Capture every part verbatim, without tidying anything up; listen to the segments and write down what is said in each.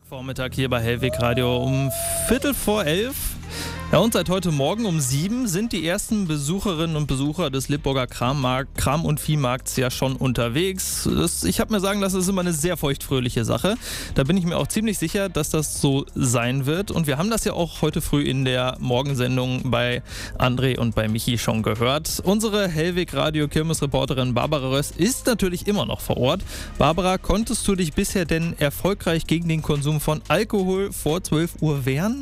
Vormittag hier bei Hellweg Radio um Viertel vor elf. Ja, und seit heute Morgen um sieben sind die ersten Besucherinnen und Besucher des Lippburger Krammarkt, Kram- und Viehmarkts ja schon unterwegs. Das, ich habe mir sagen lassen, das ist immer eine sehr feuchtfröhliche Sache. Da bin ich mir auch ziemlich sicher, dass das so sein wird. Und wir haben das ja auch heute früh in der Morgensendung bei André und bei Michi schon gehört. Unsere Hellweg Radio Kirmesreporterin Barbara Röss ist natürlich immer noch vor Ort. Barbara, konntest du dich bisher denn erfolgreich gegen den Konsum von Alkohol vor zwölf Uhr wehren?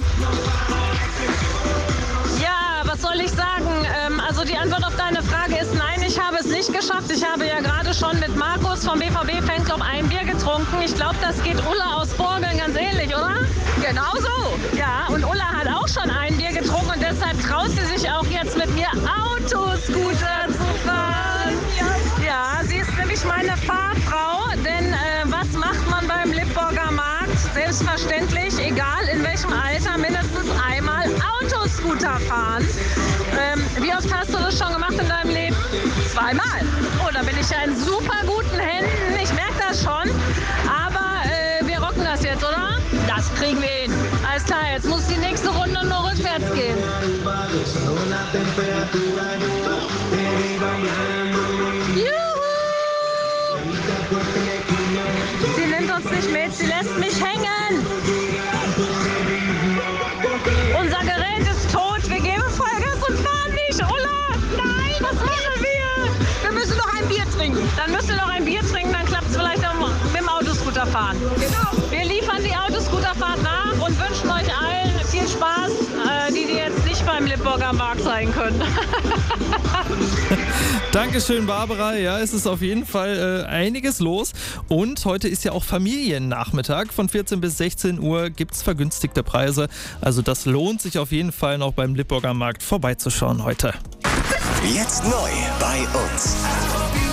Was soll ich sagen? Ähm, also die Antwort auf deine Frage ist nein, ich habe es nicht geschafft. Ich habe ja gerade schon mit Markus vom B V B-Fanclub ein Bier getrunken. Ich glaube, das geht Ulla aus Borgeln ganz ähnlich, oder? Genau so. Ja, und Ulla hat auch schon ein Bier getrunken und deshalb traut sie sich auch jetzt mit mir Autoscooter zu fahren. Ja, sie ist nämlich meine Fahrfrau, denn äh, was macht man beim Lippburger Markt? Selbstverständlich, egal in welchem Alter, mindestens einmal Autoscooter fahren. Ähm, wie oft hast du das schon gemacht in deinem Leben? Zweimal. Oh, da bin ich ja in super guten Händen. Ich merke das schon. Aber äh, wir rocken das jetzt, oder? Das kriegen wir hin. Alles klar, jetzt muss die nächste Runde nur rückwärts gehen. Juhu! Sie nimmt uns nicht mit, sie lässt mich hängen. Unser Gerät ist tot, wir geben Vollgas und fahren nicht. Ulla, nein, was machen wir? Wir müssen noch ein Bier trinken. Dann müsst ihr noch ein Bier trinken, dann klappt es vielleicht auch mit dem Autoscooter fahren. Genau. Wir liefern die Autoscooterfahrt nach und wünschen euch allen viel Spaß, äh, die die jetzt nicht beim Lippburger Markt sein können. Dankeschön, Barbara. Ja, es ist auf jeden Fall äh, einiges los. Und heute ist ja auch Familiennachmittag. Von vierzehn bis sechzehn Uhr gibt es vergünstigte Preise. Also das lohnt sich auf jeden Fall noch beim Lippburger Markt vorbeizuschauen heute. Jetzt neu bei uns.